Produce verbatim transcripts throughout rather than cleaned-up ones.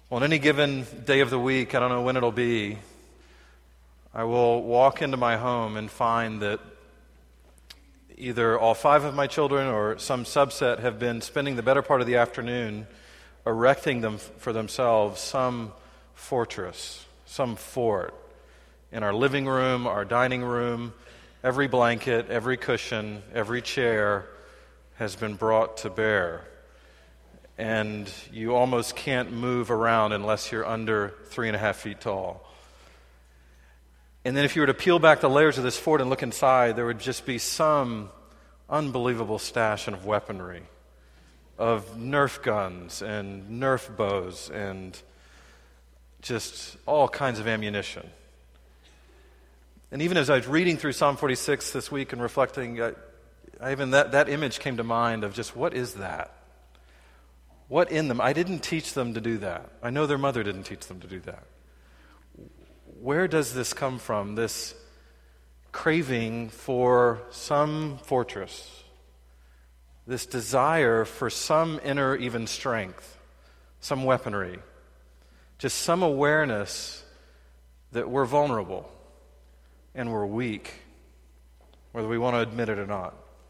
On any given day of the week, I don't know when it'll be, I will walk into my home and find that either all five of my children or some subset have been spending the better part of the afternoon erecting them for themselves some fortress, some fort. In our living room, our dining room, every blanket, every cushion, every chair has been brought to bear. And you almost can't move around unless you're under three and a half feet tall. And then if you were to peel back the layers of this fort and look inside, there would just be some unbelievable stash of weaponry, of Nerf guns and Nerf bows and just all kinds of ammunition. And even as I was reading through Psalm forty-six this week and reflecting, I, I even that, that image came to mind of just what is that? What in them? I didn't teach them to do that. I know their mother didn't teach them to do that. Where does this come from, this craving for some fortress, this desire for some inner even strength, some weaponry, just some awareness that we're vulnerable and we're weak, whether we want to admit it or not?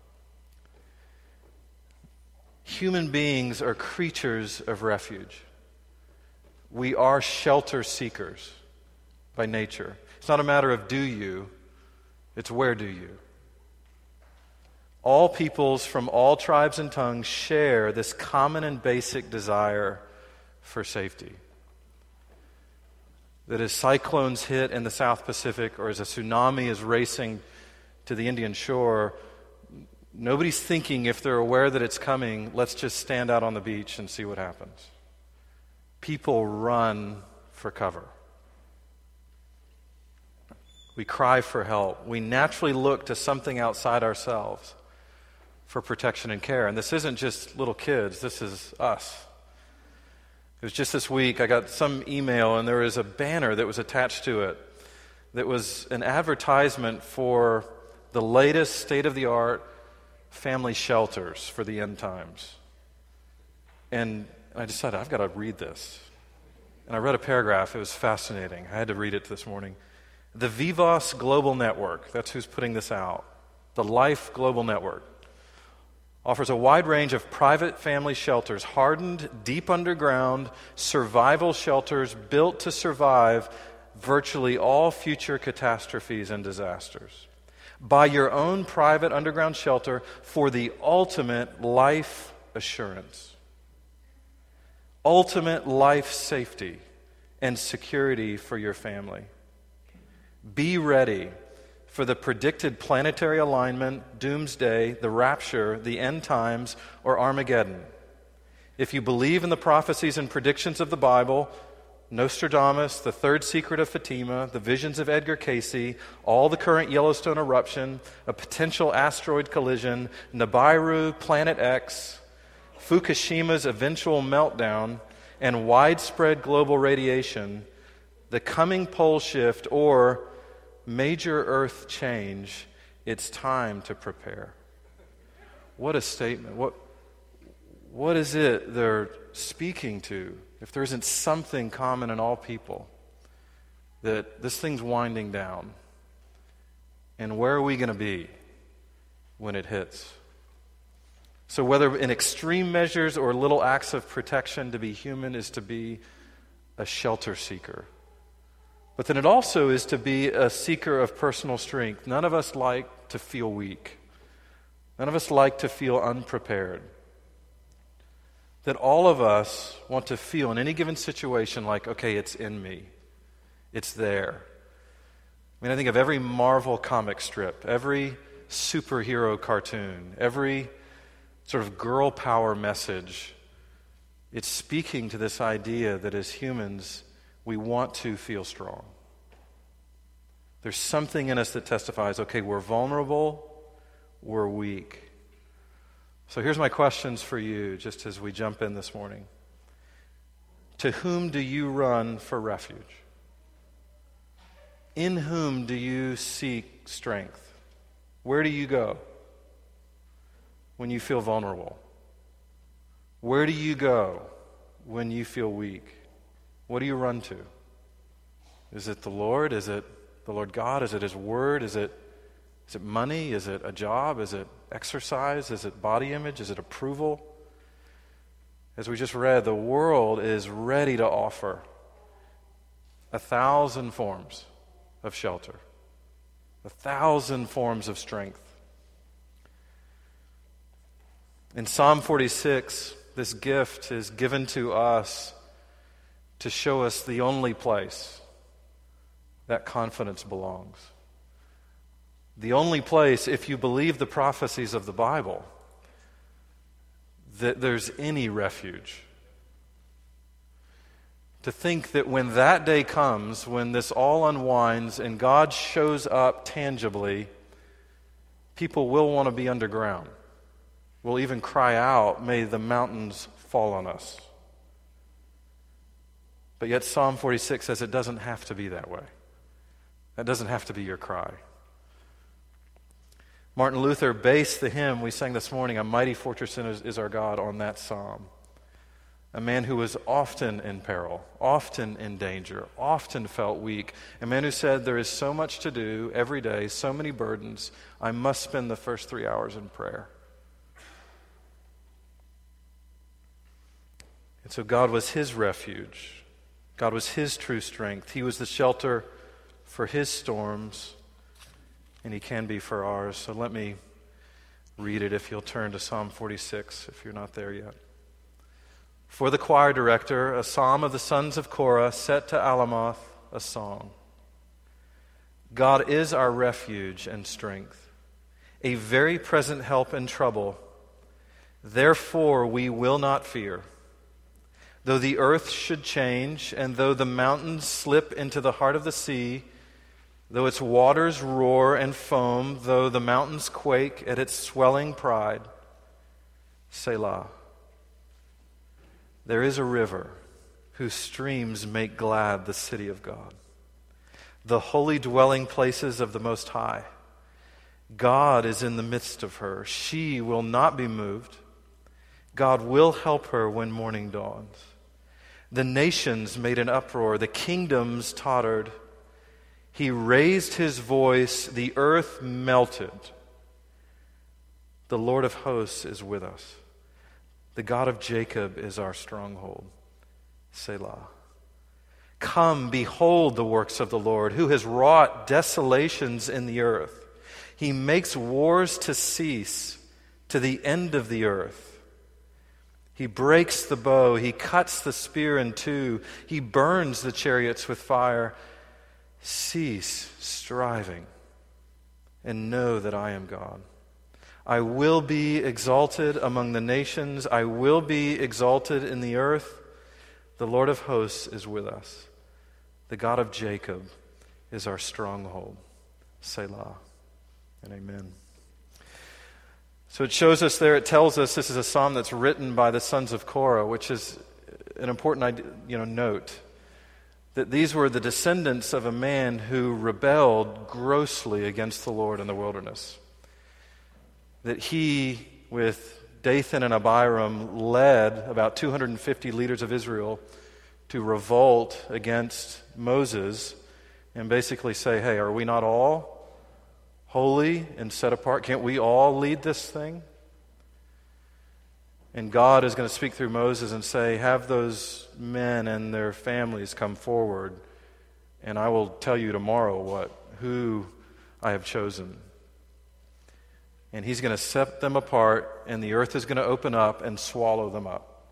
Human beings are creatures of refuge. We are shelter seekers by nature. It's not a matter of do you, it's where do you. All peoples from all tribes and tongues share this common and basic desire for safety. That as cyclones hit in the South Pacific or as a tsunami is racing to the Indian shore, nobody's thinking, if they're aware that it's coming, let's just stand out on the beach and see what happens. People run for cover. We cry for help. We naturally look to something outside ourselves for protection and care. And this isn't just little kids, this is us. It was just this week, I got some email and there was a banner that was attached to it that was an advertisement for the latest state-of-the-art family shelters for the end times. And I decided, I've got to read this. And I read a paragraph. It was fascinating. I had to read it this morning. The Vivos Global Network, that's who's putting this out, the Life Global Network, offers a wide range of private family shelters, hardened, deep underground, survival shelters built to survive virtually all future catastrophes and disasters. Buy your own private underground shelter for the ultimate life assurance, ultimate life safety and security for your family. Be ready for the predicted planetary alignment, doomsday, the rapture, the end times, or Armageddon. If you believe in the prophecies and predictions of the Bible, Nostradamus, the third secret of Fatima, the visions of Edgar Cayce, all the current Yellowstone eruption, a potential asteroid collision, Nibiru, Planet X, Fukushima's eventual meltdown, and widespread global radiation, the coming pole shift, or major earth change, it's time to prepare. What a statement. What, what is it they're speaking to? If there isn't something common in all people, that this thing's winding down. And where are we going to be when it hits? So whether in extreme measures or little acts of protection, to be human is to be a shelter seeker. But then it also is to be a seeker of personal strength. None of us like to feel weak. None of us like to feel unprepared. That all of us want to feel in any given situation like, okay, it's in me. It's there. I mean, I think of every Marvel comic strip, every superhero cartoon, every sort of girl power message. It's speaking to this idea that as humans, we want to feel strong. There's something in us that testifies, okay, we're vulnerable, we're weak. So here's my questions for you, just as we jump in this morning. To whom do you run for refuge? In whom do you seek strength? Where do you go when you feel vulnerable? Where do you go when you feel weak? What do you run to? Is it the Lord? Is it the Lord God? Is it His Word? Is it, is it money? Is it a job? Is it exercise? Is it body image? Is it approval? As we just read, the world is ready to offer a thousand forms of shelter, a thousand forms of strength. In Psalm forty-six, this gift is given to us to show us the only place that confidence belongs. The only place, if you believe the prophecies of the Bible, that there's any refuge. To think that when that day comes, when this all unwinds and God shows up tangibly, people will want to be underground. Will even cry out, "May the mountains fall on us." But yet Psalm forty-six says it doesn't have to be that way. That doesn't have to be your cry. Martin Luther based the hymn we sang this morning, "A Mighty Fortress is, is Our God," on that psalm. A man who was often in peril, often in danger, often felt weak. A man who said, "There is so much to do every day, so many burdens, I must spend the first three hours in prayer." And so God was his refuge. God was his true strength. He was the shelter for his storms, and he can be for ours. So let me read it if you'll turn to Psalm forty-six, if you're not there yet. For the choir director, a psalm of the sons of Korah, set to Alamoth, a song. God is our refuge and strength, a very present help in trouble. Therefore we will not fear. Though the earth should change, and though the mountains slip into the heart of the sea, though its waters roar and foam, though the mountains quake at its swelling pride, Selah. There is a river whose streams make glad the city of God, the holy dwelling places of the Most High. God is in the midst of her. She will not be moved. God will help her when morning dawns. The nations made an uproar. The kingdoms tottered. He raised his voice. The earth melted. The Lord of hosts is with us. The God of Jacob is our stronghold. Selah. Come, behold the works of the Lord, who has wrought desolations in the earth. He makes wars to cease to the end of the earth. He breaks the bow. He cuts the spear in two. He burns the chariots with fire. Cease striving and know that I am God. I will be exalted among the nations. I will be exalted in the earth. The Lord of hosts is with us. The God of Jacob is our stronghold. Selah and amen. So it shows us there, it tells us this is a psalm that's written by the sons of Korah, which is an important you know, note. That these were the descendants of a man who rebelled grossly against the Lord in the wilderness. That he, with Dathan and Abiram, led about two hundred fifty leaders of Israel to revolt against Moses and basically say, hey, are we not all holy and set apart? Can't we all lead this thing? And God is going to speak through Moses and say, have those men and their families come forward, and I will tell you tomorrow what who I have chosen. And he's going to set them apart, and the earth is going to open up and swallow them up.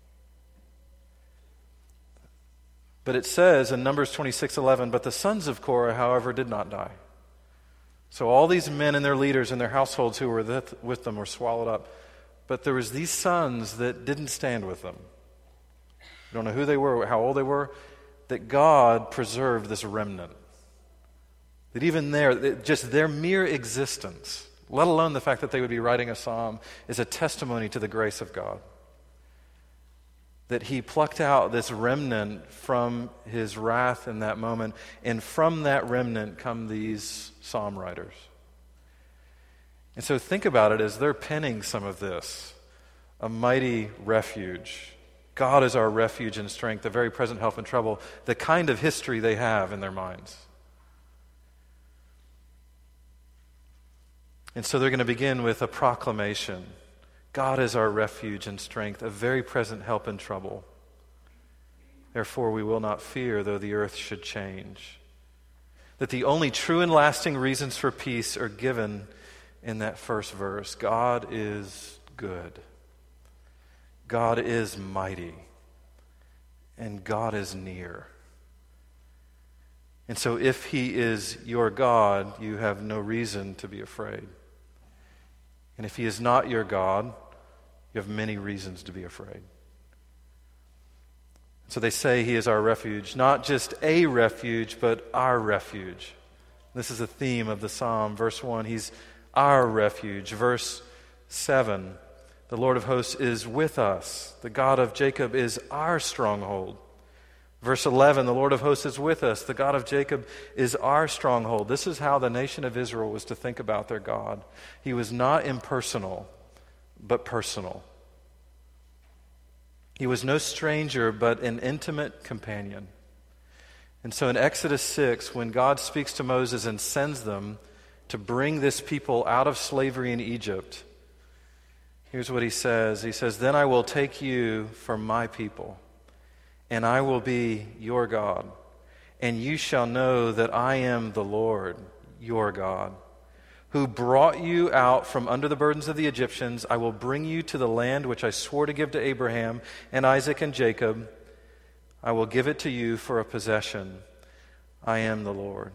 But it says in Numbers twenty-six eleven, but the sons of Korah, however, did not die. So all these men and their leaders and their households who were with them were swallowed up. But there was these sons that didn't stand with them. We don't know who they were, how old they were, that God preserved this remnant. That even there, just their mere existence, let alone the fact that they would be writing a psalm, is a testimony to the grace of God. That he plucked out this remnant from his wrath in that moment, and from that remnant come these psalm writers. And so think about it as they're penning some of this. A mighty refuge, God is our refuge and strength, a very present help in trouble, the kind of history they have in their minds. And so they're going to begin with a proclamation. God is our refuge and strength, a very present help in trouble. Therefore we will not fear, though the earth should change. That the only true and lasting reasons for peace are given in that first verse. God is good. God is mighty. And God is near. And so if He is your God, you have no reason to be afraid. And if He is not your God, you have many reasons to be afraid. So they say He is our refuge, not just a refuge, but our refuge. This is a theme of the psalm. Verse one, He's our refuge. Verse seven, the Lord of hosts is with us. The God of Jacob is our stronghold. Verse eleven, the Lord of hosts is with us. The God of Jacob is our stronghold. This is how the nation of Israel was to think about their God. He was not impersonal, but personal. He was no stranger, but an intimate companion. And so in Exodus six, when God speaks to Moses and sends them to bring this people out of slavery in Egypt, here's what He says. He says, "Then I will take you for my people, and I will be your God, and you shall know that I am the Lord, your God, who brought you out from under the burdens of the Egyptians. I will bring you to the land which I swore to give to Abraham and Isaac and Jacob. I will give it to you for a possession. I am the Lord."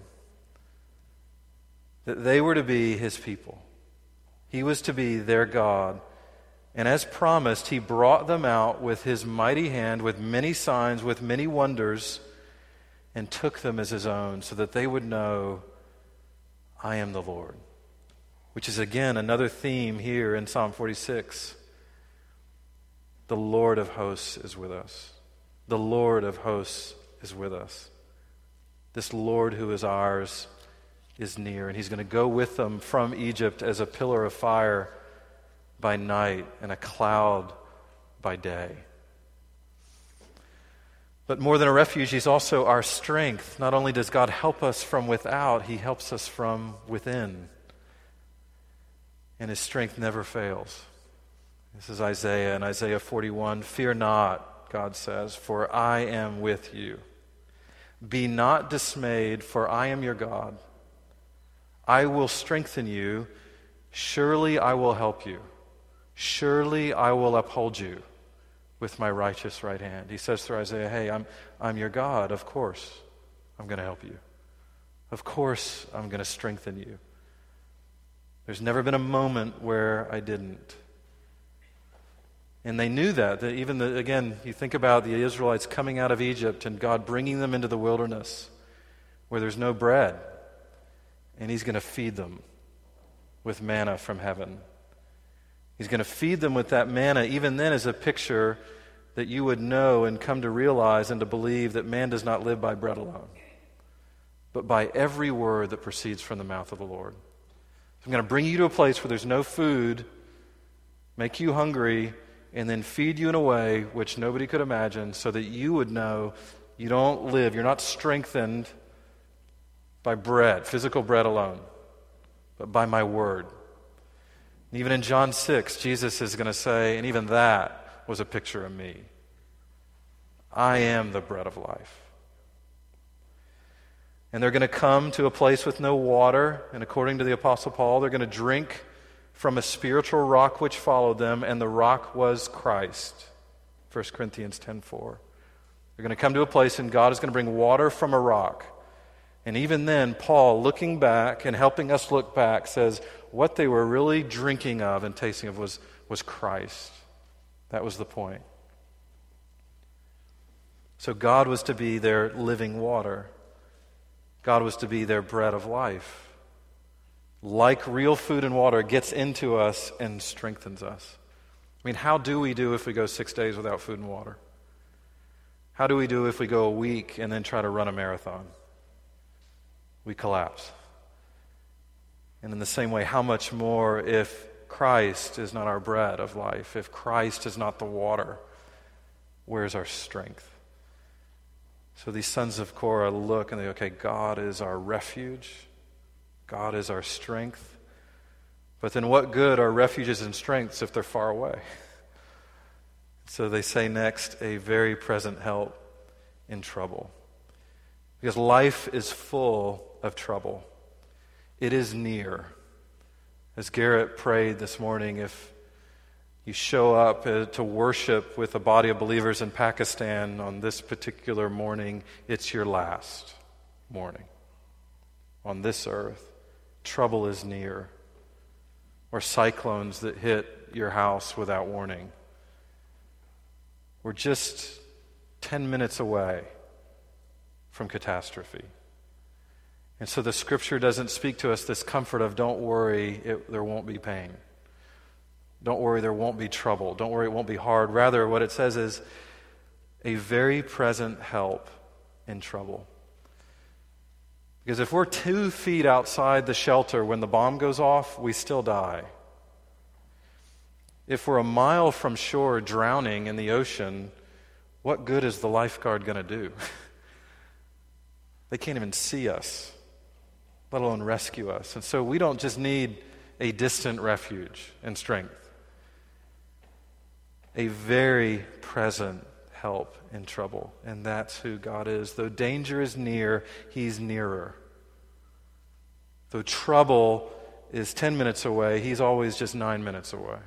That they were to be His people. He was to be their God. And as promised, He brought them out with His mighty hand, with many signs, with many wonders, and took them as His own, so that they would know, I am the Lord. Which is again another theme here in Psalm forty-six. The Lord of hosts is with us. The Lord of hosts is with us. This Lord who is ours is near, and He's going to go with them from Egypt as a pillar of fire by night and a cloud by day. But more than a refuge, He's also our strength. Not only does God help us from without, He helps us from within. And His strength never fails. This is Isaiah, in Isaiah forty-one. "Fear not," God says, "for I am with you. Be not dismayed, for I am your God. I will strengthen you. Surely I will help you. Surely I will uphold you with my righteous right hand." He says through Isaiah, hey, I'm, I'm your God. Of course I'm going to help you. Of course I'm going to strengthen you. There's never been a moment where I didn't. And they knew that. That even, the, again, you think about the Israelites coming out of Egypt and God bringing them into the wilderness where there's no bread. And He's going to feed them with manna from heaven. He's going to feed them with that manna, even then as a picture that you would know and come to realize and to believe that man does not live by bread alone, but by every word that proceeds from the mouth of the Lord. So I'm going to bring you to a place where there's no food, make you hungry, and then feed you in a way which nobody could imagine, so that you would know you don't live, you're not strengthened by bread, physical bread alone, but by my word. And even in John six, Jesus is going to say, and even that was a picture of me. I am the bread of life. And they're going to come to a place with no water, and according to the Apostle Paul, they're going to drink from a spiritual rock which followed them, and the rock was Christ. First Corinthians ten four. They're going to come to a place, and God is going to bring water from a rock. And even then, Paul, looking back and helping us look back, says what they were really drinking of and tasting of was, was Christ. That was the point. So God was to be their living water. God was to be their bread of life. Like real food and water, it gets into us and strengthens us. I mean, how do we do if we go six days without food and water? How do we do if we go a week and then try to run a marathon? We collapse. And in the same way, how much more if Christ is not our bread of life, if Christ is not the water where's our strength? So these sons of Korah look and they, okay, God is our refuge. God is our strength. But then what good are refuges and strengths if they're far away? So they say next, a very present help in trouble. Because life is full of trouble. It is near. As Garrett prayed this morning, if you show up uh, to worship with a body of believers in Pakistan on this particular morning, it's your last morning on this earth. Trouble is near. Or cyclones that hit your house without warning. We're just ten minutes away from catastrophe. And so the Scripture doesn't speak to us this comfort of, don't worry, it, there won't be pain. Don't worry, there won't be trouble. Don't worry, it won't be hard. Rather, what it says is a very present help in trouble. Because if we're two feet outside the shelter when the bomb goes off, we still die. If we're a mile from shore drowning in the ocean, what good is the lifeguard going to do? They can't even see us, let alone rescue us. And so we don't just need a distant refuge and strength. A very present help in trouble. And that's who God is. Though danger is near, He's nearer. Though trouble is ten minutes away, He's always just nine minutes away.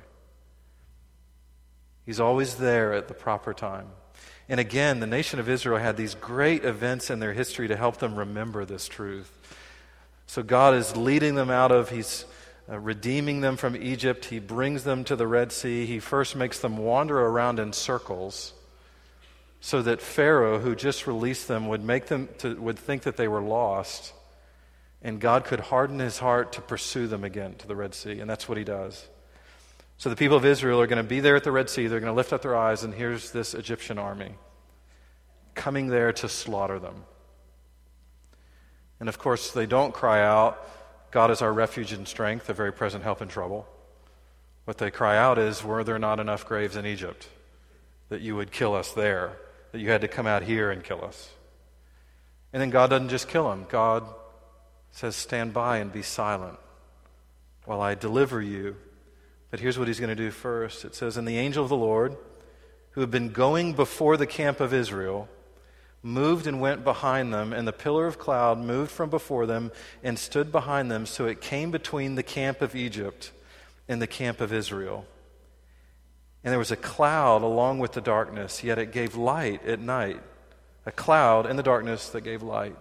He's always there at the proper time. And again, the nation of Israel had these great events in their history to help them remember this truth. So God is leading them out of, He's uh, redeeming them from Egypt. He brings them to the Red Sea. He first makes them wander around in circles so that Pharaoh, who just released them, would make them to, would think that they were lost. And God could harden His heart to pursue them again to the Red Sea. And that's what He does. So the people of Israel are going to be there at the Red Sea. They're going to lift up their eyes, and here's this Egyptian army coming there to slaughter them. And of course, they don't cry out, God is our refuge and strength, a very present help in trouble. What they cry out is, were there not enough graves in Egypt that you would kill us there, that you had to come out here and kill us? And then God doesn't just kill them. God says, stand by and be silent while I deliver you. But here's what He's going to do first. It says, and the angel of the Lord, who had been going before the camp of Israel, moved and went behind them, and the pillar of cloud moved from before them and stood behind them, so it came between the camp of Egypt and the camp of Israel. And there was a cloud along with the darkness, yet it gave light at night. A cloud in the darkness that gave light.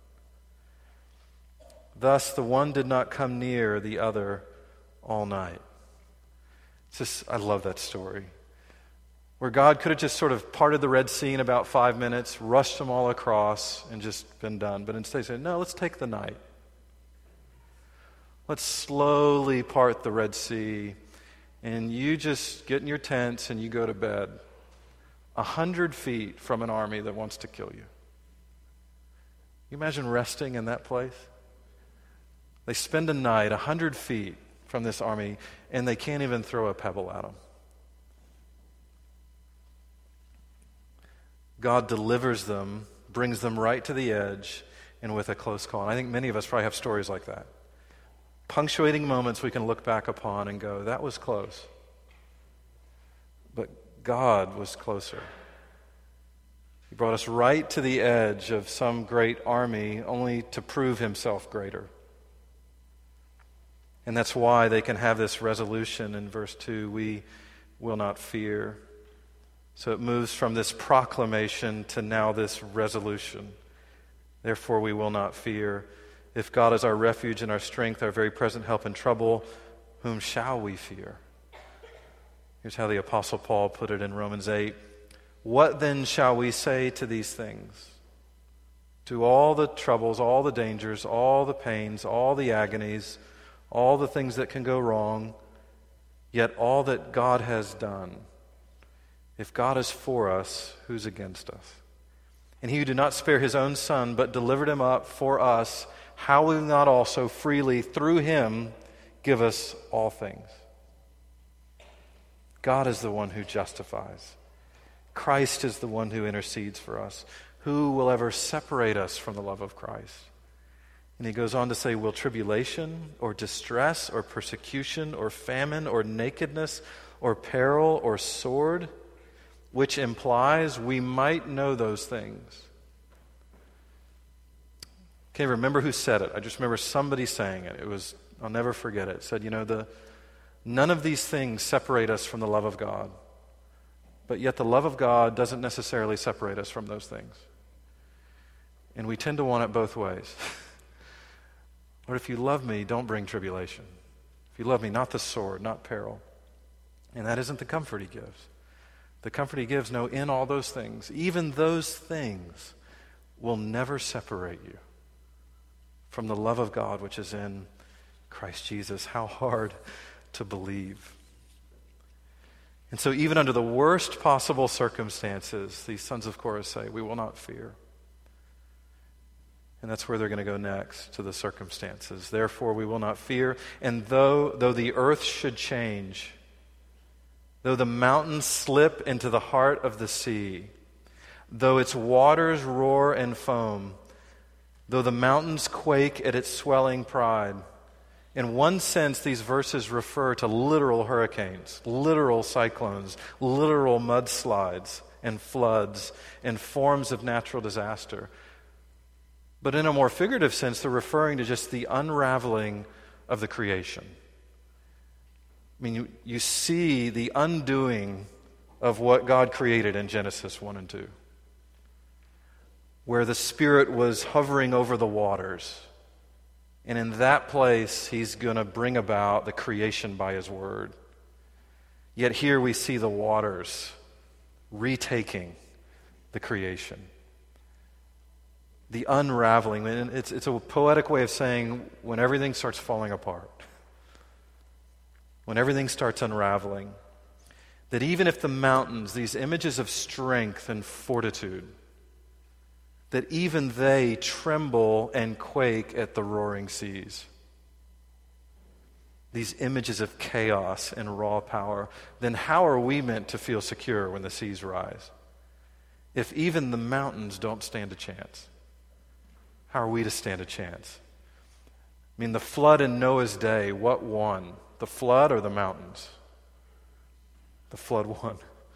Thus the one did not come near the other all night. It's just, I love that story. Where God could have just sort of parted the Red Sea in about five minutes, rushed them all across, and just been done. But instead He said, no, let's take the night. Let's slowly part the Red Sea, and you just get in your tents and you go to bed. A hundred feet from an army that wants to kill you. You imagine resting in that place? They spend a night a hundred feet from this army, and they can't even throw a pebble at them. God delivers them, brings them right to the edge, and with a close call. And I think many of us probably have stories like that. Punctuating moments we can look back upon and go, that was close. But God was closer. He brought us right to the edge of some great army, only to prove Himself greater. And that's why they can have this resolution in verse two, we will not fear. So it moves from this proclamation to now this resolution. Therefore we will not fear. If God is our refuge and our strength, our very present help in trouble, whom shall we fear? Here's how the Apostle Paul put it in Romans eight. What then shall we say to these things? To all the troubles, all the dangers, all the pains, all the agonies, all the things that can go wrong, yet all that God has done. If God is for us, who's against us? And He who did not spare His own Son, but delivered Him up for us, how will He not also freely through Him give us all things? God is the one who justifies. Christ is the one who intercedes for us. Who will ever separate us from the love of Christ? And he goes on to say, will tribulation or distress or persecution or famine or nakedness or peril or sword, which implies we might know those things. Can't remember who said it. I just remember somebody saying it. It was, I'll never forget it. It said, you know, the none of these things separate us from the love of God. But yet the love of God doesn't necessarily separate us from those things. And we tend to want it both ways. Lord, if you love me, don't bring tribulation. If you love me, not the sword, not peril. And that isn't the comfort he gives. The comfort he gives, no, in all those things, even those things will never separate you from the love of God which is in Christ Jesus. How hard to believe. And so even under the worst possible circumstances, these sons of Korah say, we will not fear. And that's where they're going to go next, to the circumstances. Therefore, we will not fear. And though, though the earth should change, though the mountains slip into the heart of the sea, though its waters roar and foam, though the mountains quake at its swelling pride. In one sense, these verses refer to literal hurricanes, literal cyclones, literal mudslides and floods and forms of natural disaster. But in a more figurative sense, they're referring to just the unraveling of the creation. I mean, you, you see the undoing of what God created in Genesis one and two, where the Spirit was hovering over the waters. And in that place, he's going to bring about the creation by his word. Yet here we see the waters retaking the creation. The unraveling. And it's, it's a poetic way of saying when everything starts falling apart, when everything starts unraveling, that even if the mountains, these images of strength and fortitude, that even they tremble and quake at the roaring seas. These images of chaos and raw power, then how are we meant to feel secure when the seas rise? If even the mountains don't stand a chance, how are we to stand a chance? I mean, the flood in Noah's day, what won? The flood or the mountains? The flood won.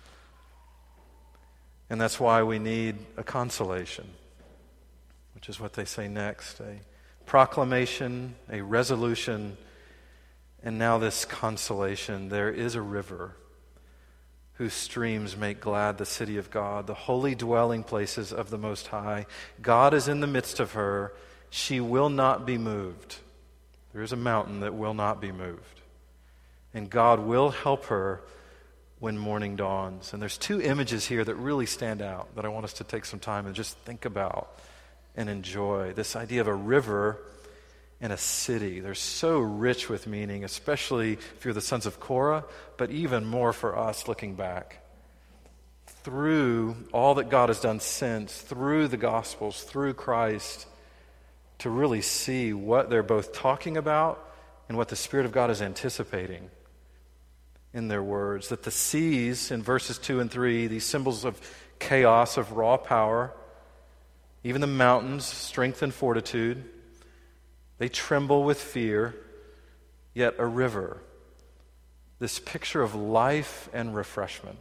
And that's why we need a consolation, which is what they say next, a proclamation, a resolution, and now this consolation. There is a river whose streams make glad the city of God, the holy dwelling places of the Most High. God is in the midst of her. She will not be moved. There is a mountain that will not be moved. And God will help her when morning dawns. And there's two images here that really stand out that I want us to take some time and just think about and enjoy. This idea of a river and a city. They're so rich with meaning, especially if you're the sons of Korah, but even more for us looking back. Through all that God has done since, through the Gospels, through Christ, to really see what they're both talking about and what the Spirit of God is anticipating in their words. That the seas in verses two and three, these symbols of chaos, of raw power, even the mountains, strength and fortitude, they tremble with fear, yet a river, this picture of life and refreshment.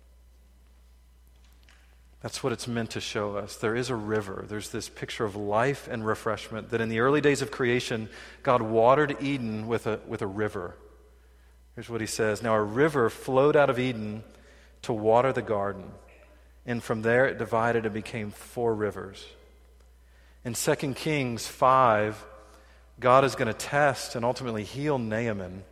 That's what it's meant to show us. There is a river. There's this picture of life and refreshment that in the early days of creation, God watered Eden with a, with a river. Here's what he says. Now a river flowed out of Eden to water the garden, and from there it divided and became four rivers. In Second Kings five, God is going to test and ultimately heal Naaman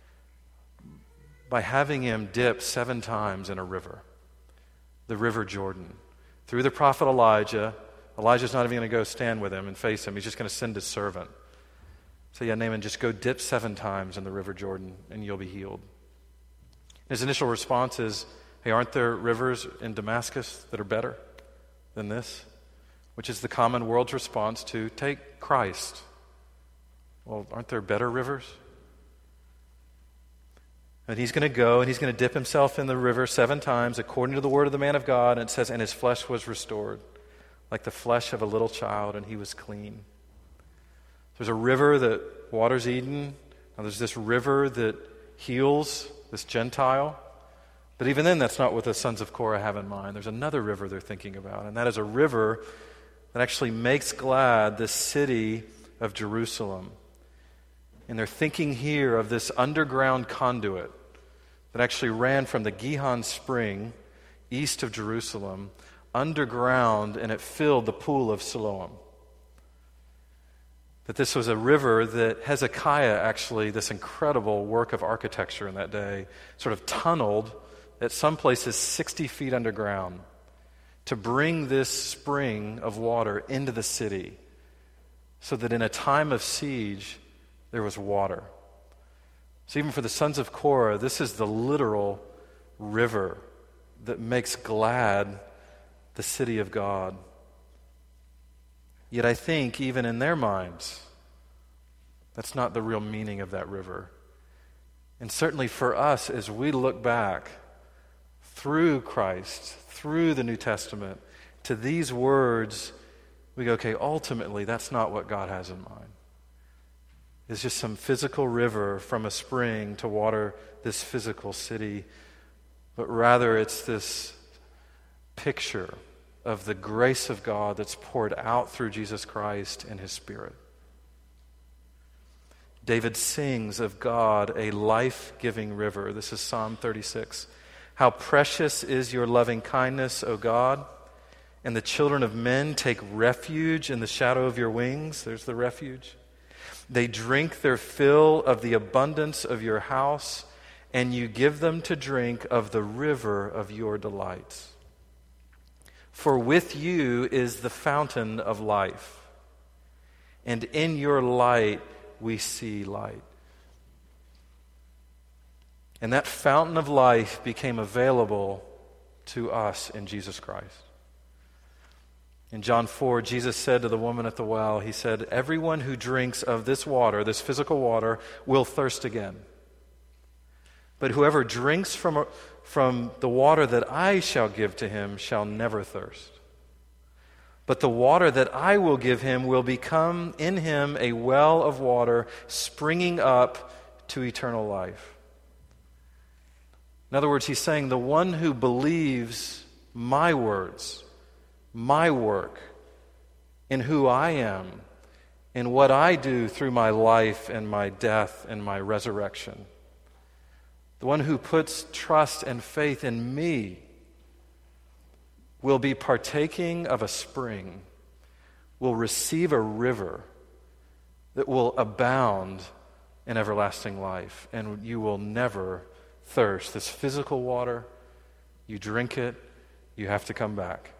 by having him dip seven times in a river, the River Jordan. Through the prophet Elijah, Elijah's not even going to go stand with him and face him. He's just going to send his servant. So yeah, Naaman, just go dip seven times in the River Jordan and you'll be healed. His initial response is, hey, aren't there rivers in Damascus that are better than this? Which is the common world's response to take Christ. Well, aren't there better rivers? And he's going to go and he's going to dip himself in the river seven times according to the word of the man of God. And it says, and his flesh was restored like the flesh of a little child, and he was clean. There's a river that waters Eden. Now there's this river that heals this Gentile. But even then, that's not what the sons of Korah have in mind. There's another river they're thinking about, and that is a river that actually makes glad the city of Jerusalem. And they're thinking here of this underground conduit that actually ran from the Gihon Spring east of Jerusalem underground, and it filled the pool of Siloam. That this was a river that Hezekiah actually, this incredible work of architecture in that day, sort of tunneled at some places sixty feet underground to bring this spring of water into the city so that in a time of siege there was water. So even for the sons of Korah, this is the literal river that makes glad the city of God. Yet I think even in their minds, that's not the real meaning of that river. And certainly for us, as we look back through Christ, through the New Testament, to these words, we go, okay, ultimately that's not what God has in mind. It's just some physical river from a spring to water this physical city, but rather it's this picture of the grace of God that's poured out through Jesus Christ and His Spirit. David sings of God, a life-giving river. This is Psalm thirty-six. How precious is your loving kindness, O God, and the children of men take refuge in the shadow of your wings. There's the refuge. They drink their fill of the abundance of your house, and you give them to drink of the river of your delights. For with you is the fountain of life, and in your light we see light. And that fountain of life became available to us in Jesus Christ. In John four, Jesus said to the woman at the well, He said, everyone who drinks of this water, this physical water, will thirst again. But whoever drinks from, from the water that I shall give to him shall never thirst. But the water that I will give him will become in him a well of water springing up to eternal life. In other words, he's saying the one who believes my words, my work, in who I am, in what I do through my life and my death and my resurrection, the one who puts trust and faith in me will be partaking of a spring, will receive a river that will abound in everlasting life, and you will never thirst. This physical water, you drink it, you have to come back.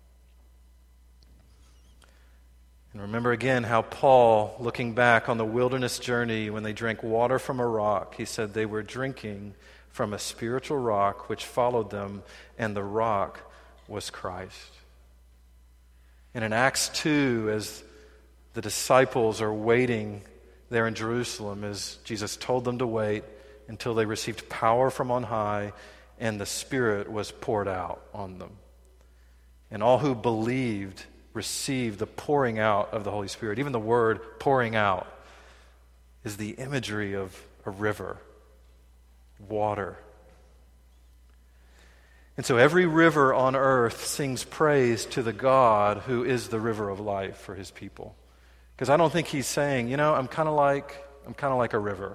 And remember again how Paul, looking back on the wilderness journey when they drank water from a rock, he said they were drinking from a spiritual rock which followed them, and the rock was Christ. And in Acts two, as the disciples are waiting there in Jerusalem, as Jesus told them to wait until they received power from on high, and the Spirit was poured out on them. And all who believed received the pouring out of the Holy Spirit. Even the word pouring out is the imagery of a river, water. And so every river on earth sings praise to the God who is the river of life for His people. Because I don't think He's saying, you know, I'm kind of like I'm kind of like a river.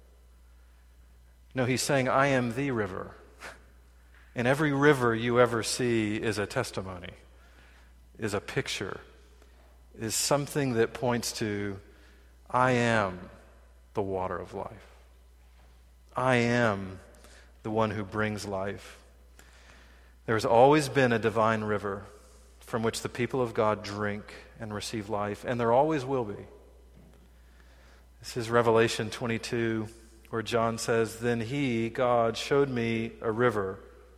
No, He's saying, I am the river. And every river you ever see is a testimony, is a picture, is something that points to, I am the water of life. I am the one who brings life. There's always been a divine river from which the people of God drink and receive life, and there always will be. This is Revelation twenty-two, where John says, Then He, God, showed me a river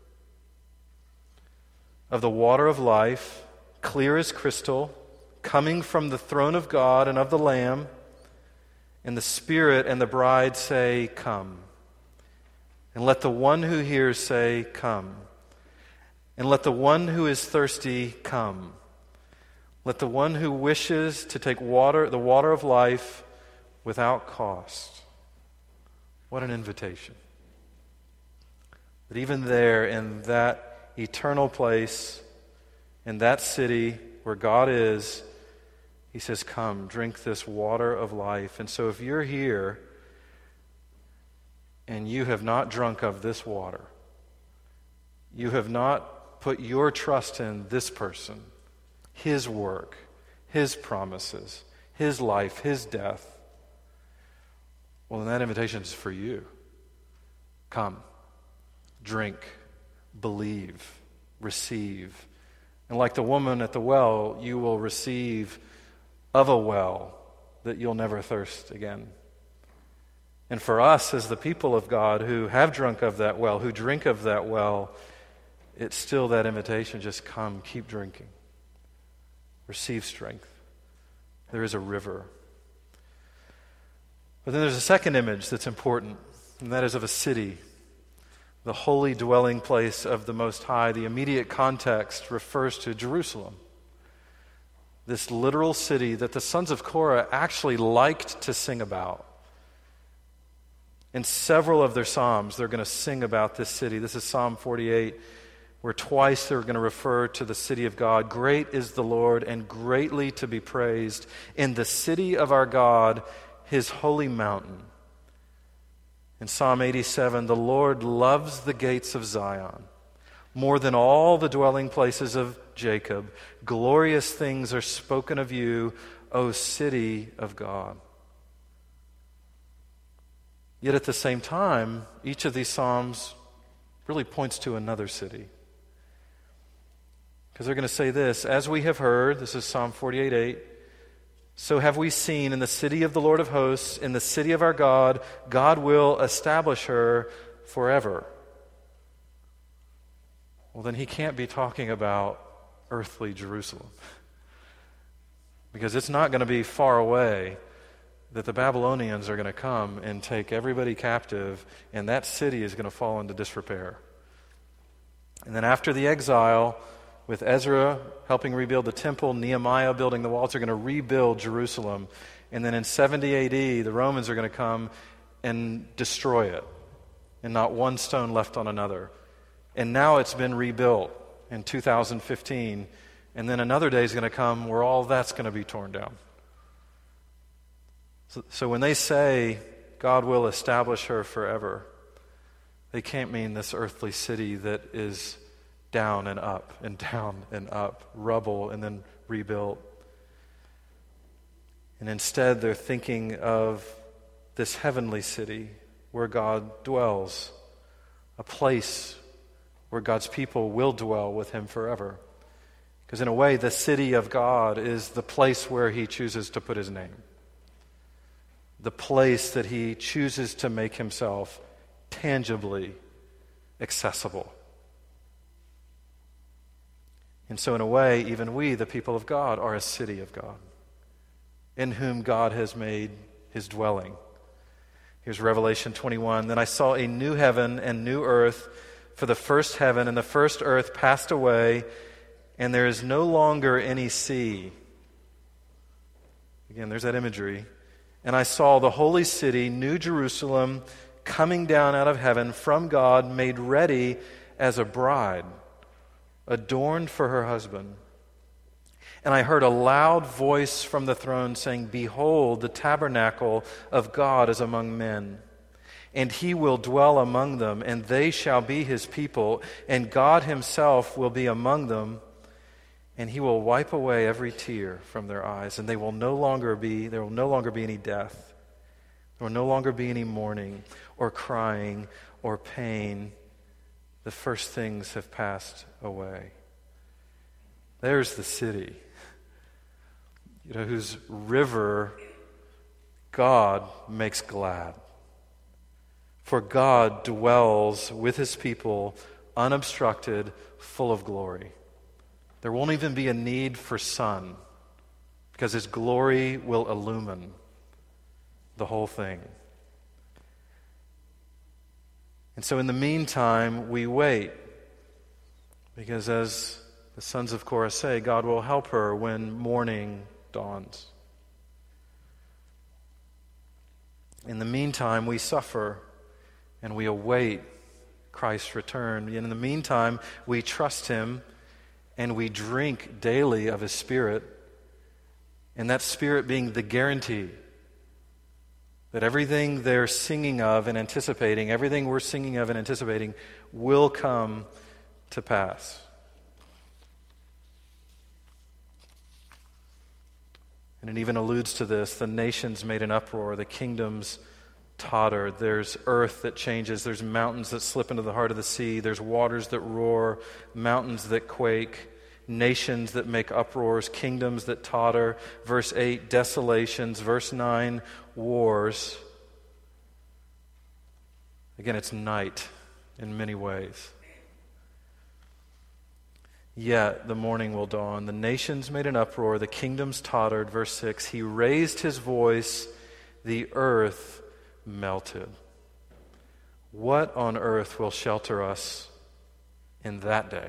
of the water of life, clear as crystal, coming from the throne of God and of the Lamb, and the Spirit and the bride say, Come. And let the one who hears say, come. And let the one who is thirsty come. Let the one who wishes to take water, the water of life, without cost. What an invitation. But even there, in that eternal place, in that city where God is, he says, come, drink this water of life. And so if you're here and you have not drunk of this water, you have not put your trust in this person, his work, his promises, his life, his death, well, then that invitation is for you. Come, drink, believe, receive. And like the woman at the well, you will receive of a well that you'll never thirst again. And for us as the people of God who have drunk of that well, who drink of that well, it's still that invitation, just come, keep drinking. Receive strength. There is a river. But then there's a second image that's important, and that is of a city, the holy dwelling place of the Most High. The immediate context refers to Jerusalem, this literal city that the sons of Korah actually liked to sing about. In several of their psalms, they're going to sing about this city. This is Psalm forty-eight, where twice they're going to refer to the city of God. Great is the Lord and greatly to be praised in the city of our God, his holy mountain. In Psalm eighty-seven, the Lord loves the gates of Zion more than all the dwelling places of Jacob. Glorious things are spoken of you, O city of God. Yet at the same time, each of these psalms really points to another city. Because they're going to say this, as we have heard, this is Psalm forty-eight eight, so have we seen in the city of the Lord of hosts, in the city of our God, God will establish her forever. Well, then he can't be talking about earthly Jerusalem. Because it's not going to be far away that the Babylonians are going to come and take everybody captive, and that city is going to fall into disrepair. And then after the exile, with Ezra helping rebuild the temple, Nehemiah building the walls, they're going to rebuild Jerusalem. And then in seventy A D, the Romans are going to come and destroy it, and not one stone left on another. And now it's been rebuilt in two thousand fifteen, and then another day is going to come where all that's going to be torn down. So, so when they say God will establish her forever, they can't mean this earthly city that is down and up and down and up, rubble and then rebuilt. And instead they're thinking of this heavenly city where God dwells, a place where God's people will dwell with him forever. Because in a way, the city of God is the place where he chooses to put his name. The place that he chooses to make himself tangibly accessible. And so in a way, even we, the people of God, are a city of God, in whom God has made his dwelling. Here's Revelation twenty-one. Then I saw a new heaven and new earth, for the first heaven and the first earth passed away, and there is no longer any sea. Again, there's that imagery. And I saw the holy city, New Jerusalem, coming down out of heaven from God, made ready as a bride, adorned for her husband. And I heard a loud voice from the throne saying, behold, the tabernacle of God is among men, and he will dwell among them, and they shall be his people, and God himself will be among them, and he will wipe away every tear from their eyes, and they will no longer be, there will no longer be any death. There will no longer be any mourning or crying or pain. The first things have passed away. There's the city, you know, whose river God makes glad. For God dwells with his people, unobstructed, full of glory. There won't even be a need for sun, because his glory will illumine the whole thing. And so in the meantime, we wait. Because as the sons of Korah say, God will help her when morning dawns. In the meantime, we suffer and we await Christ's return. And in the meantime, we trust Him and we drink daily of His Spirit. And that Spirit being the guarantee that everything they're singing of and anticipating, everything we're singing of and anticipating, will come to pass. And it even alludes to this. The nations made an uproar. The kingdoms tottered. There's earth that changes. There's mountains that slip into the heart of the sea. There's waters that roar. Mountains that quake. Nations that make uproars. Kingdoms that totter. Verse eight, desolations. Verse nine, wars. Again, it's night in many ways. Yet the morning will dawn. The nations made an uproar. The kingdoms tottered. Verse six, He raised His voice. The earth melted. What on earth will shelter us in that day?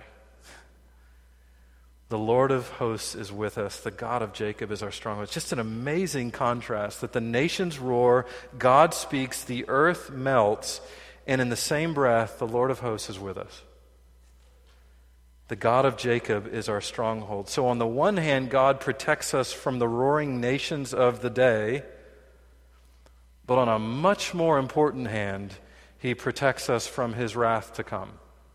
The Lord of hosts is with us. The God of Jacob is our stronghold. It's just an amazing contrast that the nations roar, God speaks, the earth melts, and in the same breath, the Lord of hosts is with us. The God of Jacob is our stronghold. So on the one hand, God protects us from the roaring nations of the day, but on a much more important hand, He protects us from His wrath to come.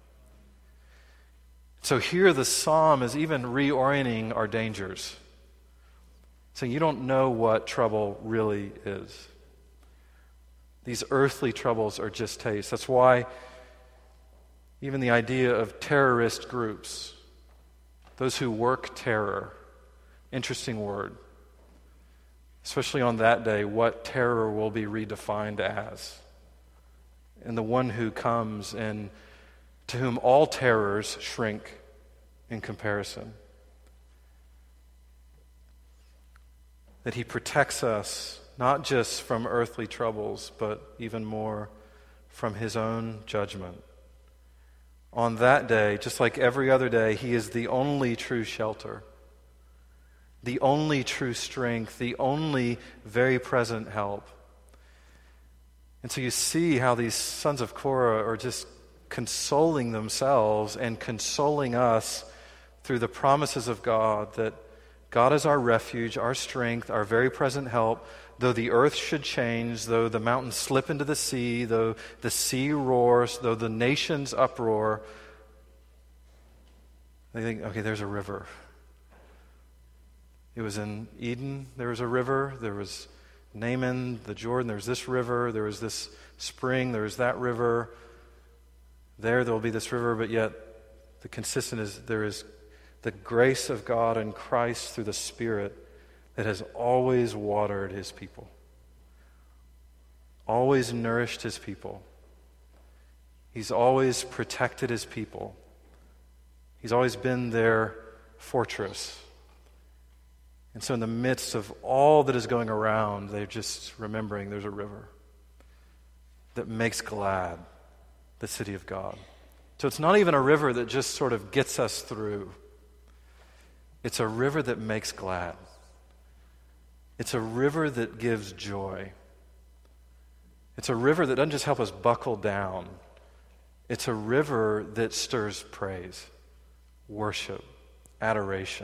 So here the psalm is even reorienting our dangers. So you don't know what trouble really is. These earthly troubles are just taste. That's why even the idea of terrorist groups, those who work terror, interesting word. Especially on that day, what terror will be redefined as. And the one who comes and to whom all terrors shrink in comparison. That He protects us not just from earthly troubles, but even more from His own judgment. On that day, just like every other day, He is the only true shelter, the only true strength, the only very present help. And so you see how these sons of Korah are just consoling themselves and consoling us through the promises of God, that God is our refuge, our strength, our very present help. Though the earth should change, though the mountains slip into the sea, though the sea roars, though the nations uproar, they think, okay, there's a river. It was in Eden, there was a river. There was Naaman, the Jordan, there was this river. There was this spring, there was that river. There, there will be this river, but yet the consistent is there is the grace of God in Christ through the Spirit that has always watered His people, always nourished His people. He's always protected His people. He's always been their fortress. And so in the midst of all that is going around, they're just remembering there's a river that makes glad the city of God. So it's not even a river that just sort of gets us through. It's a river that makes glad. It's a river that gives joy. It's a river that doesn't just help us buckle down. It's a river that stirs praise, worship, adoration.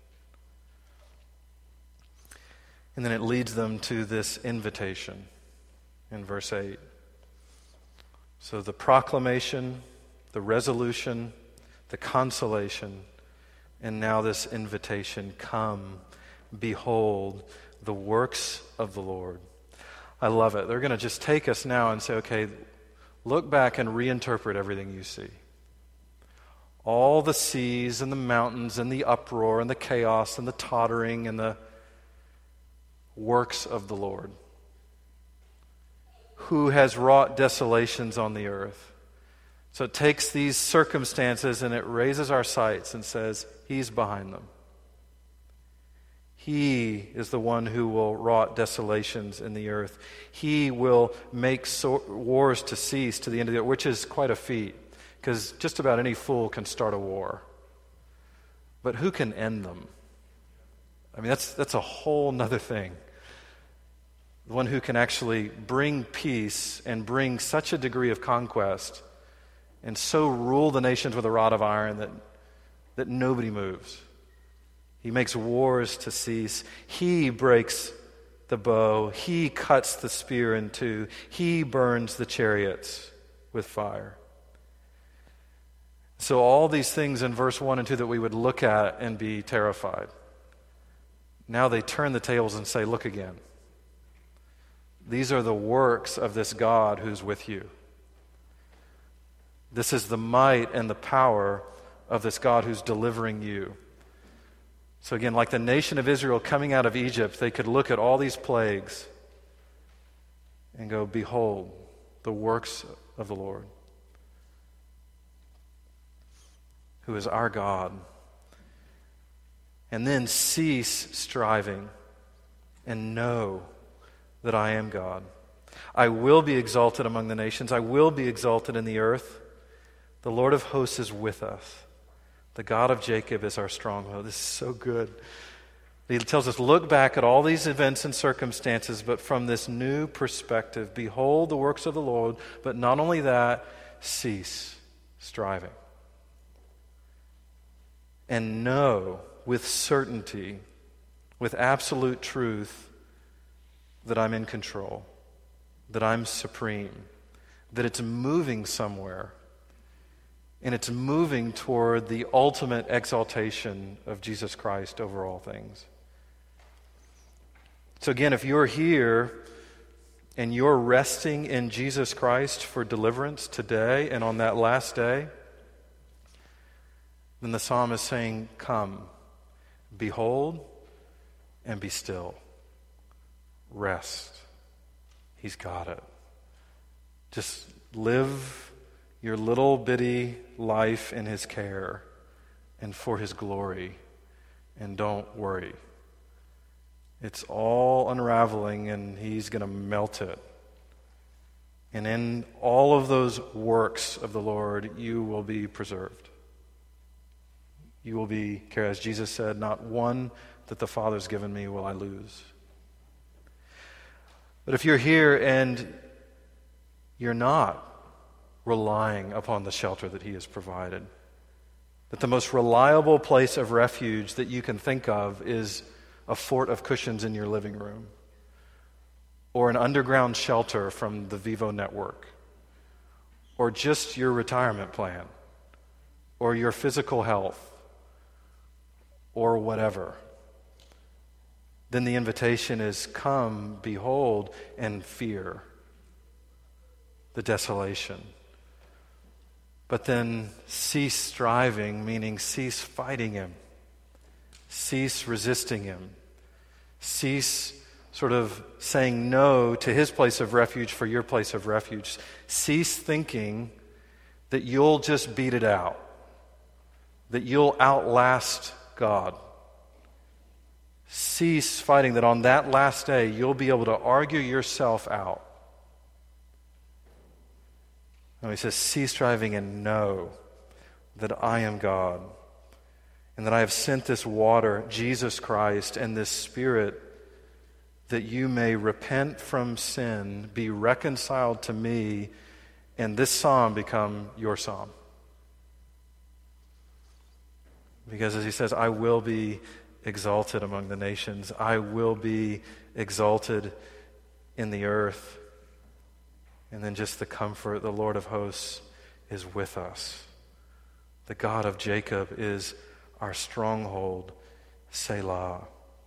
And then it leads them to this invitation in verse eight. So the proclamation, the resolution, the consolation, and now this invitation, come, behold the works of the Lord. I love it. They're going to just take us now and say, okay, look back and reinterpret everything you see. All the seas and the mountains and the uproar and the chaos and the tottering and the works of the Lord, who has wrought desolations on the earth. So it takes these circumstances and it raises our sights and says, He's behind them. He is the one who will wrought desolations in the earth. He will make so- wars to cease to the end of the earth, which is quite a feat, because just about any fool can start a war. But who can end them? I mean, that's that's a whole nother thing. The one who can actually bring peace and bring such a degree of conquest and so rule the nations with a rod of iron that, that nobody moves. He makes wars to cease. He breaks the bow. He cuts the spear in two. He burns the chariots with fire. So all these things in verse one and two that we would look at and be terrified, now they turn the tables and say, look again. These are the works of this God who's with you. This is the might and the power of this God who's delivering you. So again, like the nation of Israel coming out of Egypt, they could look at all these plagues and go, behold, the works of the Lord, who is our God. And then cease striving and know that I am God. I will be exalted among the nations. I will be exalted in the earth. The Lord of hosts is with us. The God of Jacob is our stronghold. This is so good. He tells us, look back at all these events and circumstances, but from this new perspective, behold the works of the Lord, but not only that, cease striving. And know with certainty, with absolute truth, that I'm in control, that I'm supreme, that it's moving somewhere, and it's moving toward the ultimate exaltation of Jesus Christ over all things. So again, if you're here and you're resting in Jesus Christ for deliverance today and on that last day, then the psalm is saying, come, behold, and be still. Rest. He's got it. Just live your little bitty life in His care and for His glory, and don't worry. It's all unraveling, and He's going to melt it. And in all of those works of the Lord, you will be preserved. You will be, as Jesus said, not one that the Father's given me will I lose. But if you're here and you're not relying upon the shelter that He has provided, that the most reliable place of refuge that you can think of is a fort of cushions in your living room, or an underground shelter from the Vivo network, or just your retirement plan, or your physical health, or whatever, then the invitation is, come, behold, and fear the desolation. But then cease striving, meaning cease fighting Him. Cease resisting Him. Cease sort of saying no to His place of refuge for your place of refuge. Cease thinking that you'll just beat it out, that you'll outlast God. Cease fighting that on that last day you'll be able to argue yourself out. No, He says, cease striving and know that I am God, and that I have sent this water, Jesus Christ, and this Spirit, that you may repent from sin, be reconciled to me, and this psalm become your psalm. Because as He says, I will be exalted among the nations. I will be exalted in the earth. And then just the comfort, the Lord of hosts is with us. The God of Jacob is our stronghold, Selah.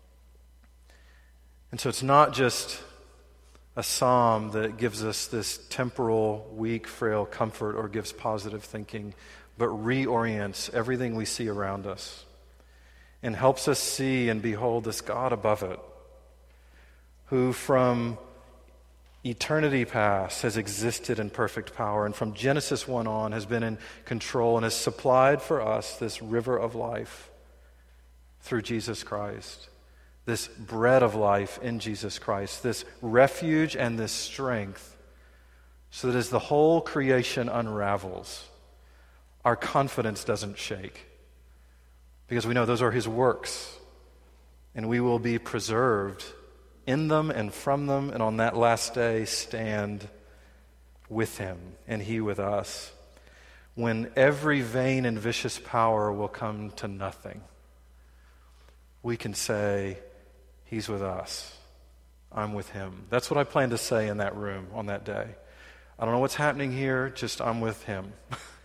And so it's not just a psalm that gives us this temporal, weak, frail comfort or gives positive thinking, but reorients everything we see around us and helps us see and behold this God above it, who from eternity past has existed in perfect power, and from Genesis one on has been in control and has supplied for us this river of life through Jesus Christ, this bread of life in Jesus Christ, this refuge and this strength, so that as the whole creation unravels, our confidence doesn't shake, because we know those are his works, and we will be preserved in them and from them, and on that last day stand with him and he with us, when every vain and vicious power will come to nothing. We can say, he's with us, I'm with him. That's what I plan to say in that room on that day. I don't know what's happening here, just I'm with him.